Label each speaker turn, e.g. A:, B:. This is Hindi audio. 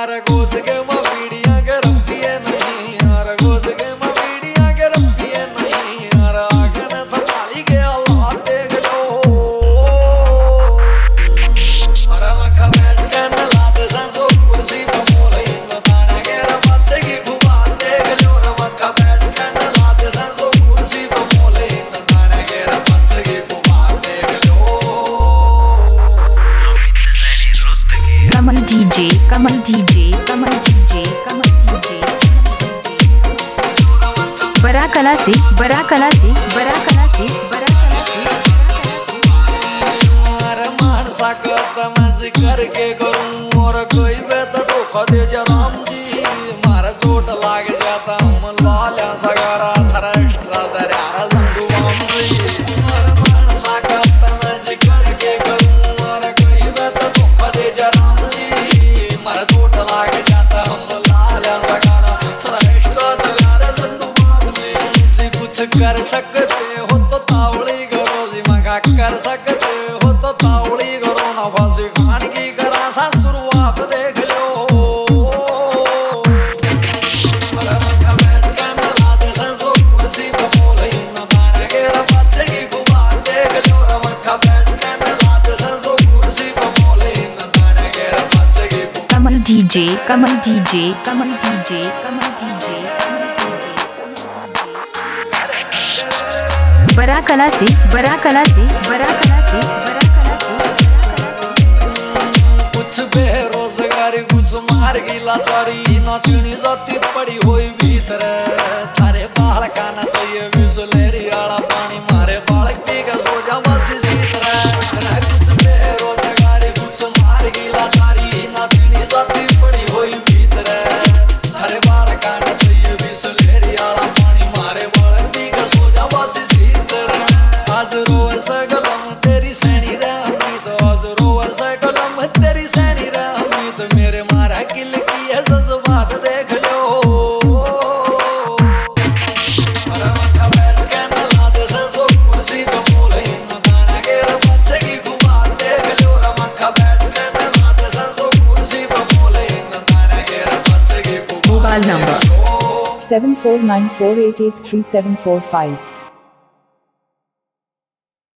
A: यार गोस के मबीड़ियां के रंपिए नहीं यार गोस के मबीड़ियां के रंपिए नहीं यार आगे न थमाली के अल्लाह देख लो अरे मक्खा बैठ के न लाते संसो कुर्सी पे मोले न ताना के रमत से की खुबा देख लो रे मक्खा बैठ के न लाते संसो कुर्सी पे मोले न ताना के रमत से की खुबा देख लो
B: Kamal DJ, Kamal DJ, Kamal DJ, Kamal DJ, बड़ा कला से बड़ा कला से बड़ा कला से बड़ा कला से
A: अरे मानसा करता मैं जिक्र के करूं और कोई बेत धोखा दे जा राम जी मारा चोट लाग जाता हूँ लाल्या सगारा थरा एक्स्ट्रा दरियारा संधु वाम जी अरे मानसा करता मैं जिक्र के करूं और कोई बेत धोखा दे जा राम जी मारा चोट लाग जाता हूँ लाल्या सगारा थरा एक्स्ट्रा दरियारा संधु वाम जी से कुछ कर सकते हो तो तावड़ी करो जी मगा कर सकते हो तो तावड़ी करो ना फांसी खान की करा सा शुरुआत देख लो अरे मगा बैठ के न लाते संसो कुर्सी पे मोले न ताना के रमत से की खुबा देख लो रे मगा बैठ के न लाते संसो कुर्सी पे मोले न ताना के रमत से की खुबा
B: Kamal DJ, Kamal DJ, Kamal DJ, Kamal DJ, बड़ा कला से बड़ा कला से बड़ा कला से बड़ा कला से
A: कुछ बेरोजगारी कुछ मार गिला सारी नाचनी जाती पड़ी हुई भीतर थारे बाल खाना चाहिए बिसलेरी वाला पानी मारे बाल पी का सो जा बस इसी तरह कुछ बेरोजगारी कुछ मार गिला सारी नाचनी जाती पड़ी हुई भीतर थारे बाल खाना चाहिए बिसलेरी वाला पानी मारे बाल पी का सो जा बस इसी तरह आज रोए सकलम तेरी सैनी रहमी तो आज रोए सकलम तेरी सैनी रहमी तो मेरे मारा किल की है जज्बात देख लो अरे मक्खा बैठ के न लाते संसो कुर्सी पे मोले न ताना के रमत से की खुबा देख लो रे मक्खा बैठ के न लाते संसो कुर्सी पे मोले न ताना के रमत से की खुबा
C: Mobile number 7494883745